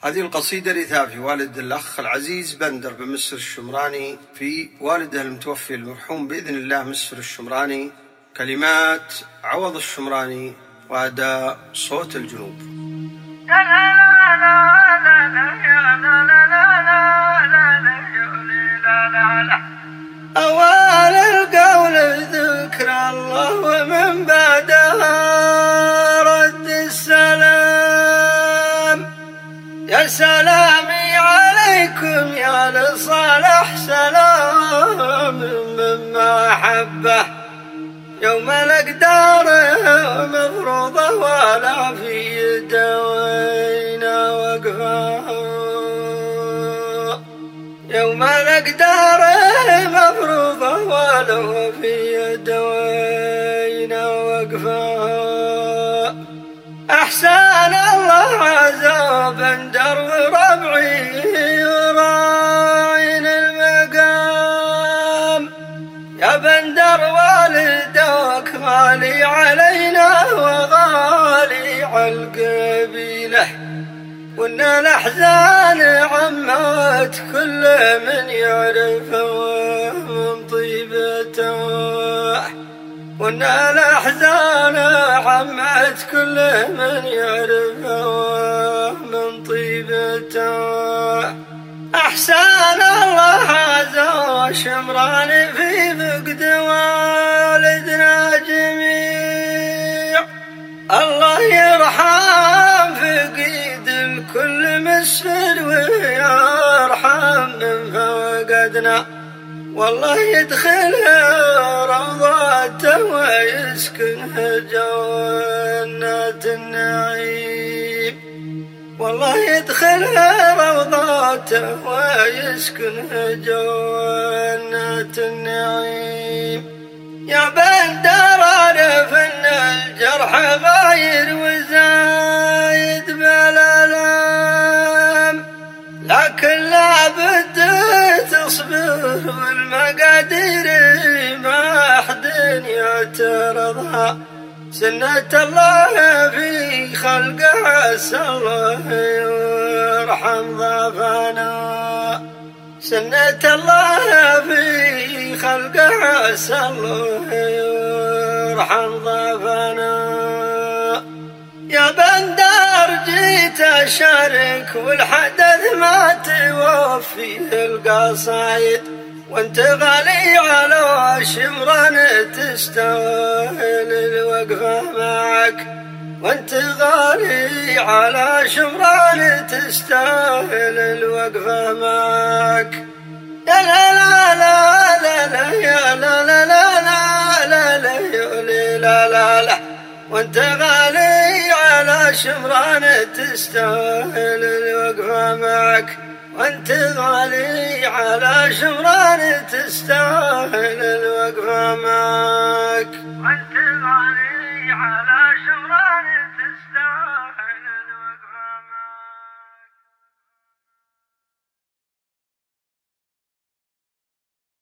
هذه القصيدة رثاء في والد الأخ العزيز بندر بن مسر الشمراني في والده المتوفي المرحوم بإذن الله مسر الشمراني، كلمات عوض الشمراني وأداء صوت الجنوب. أول القول ذكر الله ومن بعدها رد السلام. يا سلامي عليكم يا لصالح سلام مما أحبه، يوم الأقدار مفروضة ولا في يدوينا وقفه، يوم الأقدار مفروضة ولا في يدوينا وقفه. أحسن الله عزا بندر وربعي وراعين المقام. يا بندر والدك غالي علينا وغالي على القبيلة، وإن الأحزان عمت كل من يعرفه من طيبته، وإن الأحزان عمت كل من يعرفه من طيبته. أحسن الله عزا شمراني في فقد والدنا جميع، الله يرحم فقيد الكل مسفر ويرحم من فقدنا، والله يدخل روضاته ويسكنها جنات النعيم، والله يدخل روضاته ويسكنها جنات النعيم. يا بندر عرف ان الجرح غاير وزايد بالالام، لكن لابد تصبر والمقادير ما أحد يعترضها، سنة الله في خلقه عسى الله يرحم ضعفنا، سنة الله في خلقه عسى الله يرحم ضعفنا. يا بندر جيت أشارك والحدث ما توفيه القصايد، وانت غالي على شمران تستاهل الوقفة معك، وانت غالي على شمران تستاهل الوقفة معك. يا لا لا لا لا لا يا لا لا لا لا لا يا لا لا لا، وانت غالي على شمران تستاهل الوقفة معك، وانت غالي على شمران تستاهل الوقفة معك، وانت غالي على شمران تستاهل